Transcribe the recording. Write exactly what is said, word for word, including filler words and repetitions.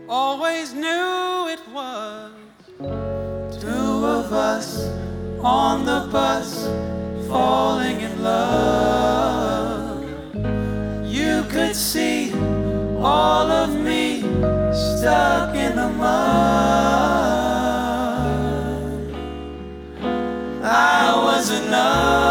always knew it was two of us on the bus falling in love. You could see all of me stuck in the mud. I was enough.